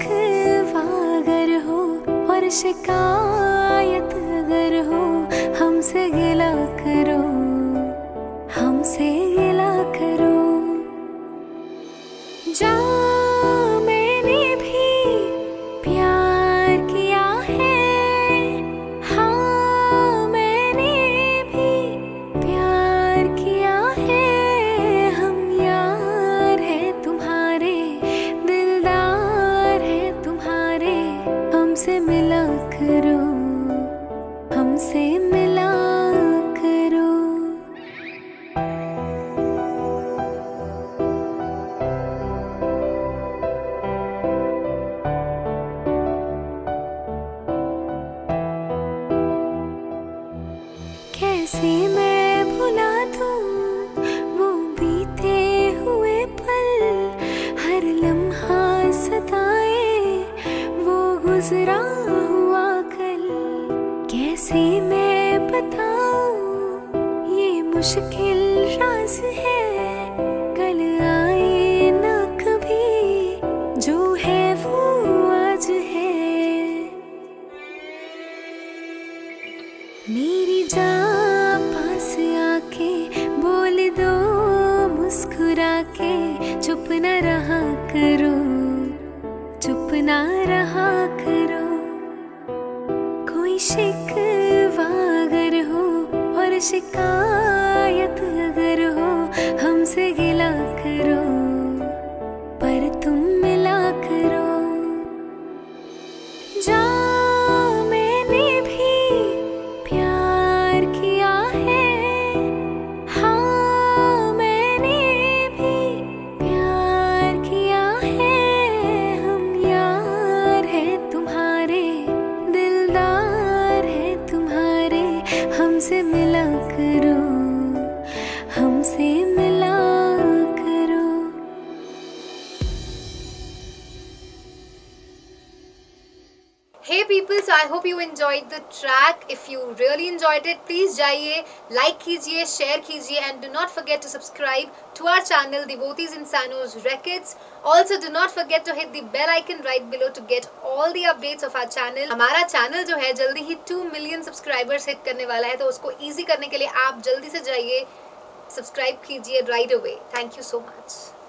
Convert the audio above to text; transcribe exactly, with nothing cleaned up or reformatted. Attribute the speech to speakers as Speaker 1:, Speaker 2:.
Speaker 1: शिकवा अगर हो और शिकायत अगर हो, हमसे गिला करो, हमसे गिला करो। जा मैंने भी प्यार किया है, हाँ मैंने भी प्यार किया है। हम यार है तुम्हारे, दिलदार है तुम्हारे, हमसे मिला करो, हमसे मिला करो। कैसे मैं भुला दूं वो बीते हुए पल, हर लम्हा सताए वो गुजरा हुआ कल। कैसे मैं बताऊं ये मुश्किल राज है, कल आए ना कभी, जो है वो आज है। मेरी जान पास आके बोल दो मुस्कुरा के, चुप न रहा करो, चुप न रहा करो। कोई शिकवा अगर हो और शिकायत अगर हो, हमसे गिला करो, पर तुम मिला करो। जा हमसे मिला करो, हमसे मिला करो।
Speaker 2: Hey people, so I hope you enjoyed the track. If you really enjoyed it, please जाइए, like कीजिए, share कीजिए, and do not forget to subscribe to our channel Devotees Insanos Records. Also, do not forget to hit the bell icon right below to get all the updates of our channel. हमारा channel जो है जल्दी ही two million subscribers hit करने वाला है, तो उसको easy करने के लिए आप जल्दी से जाइए, subscribe कीजिए right away. Thank you so much.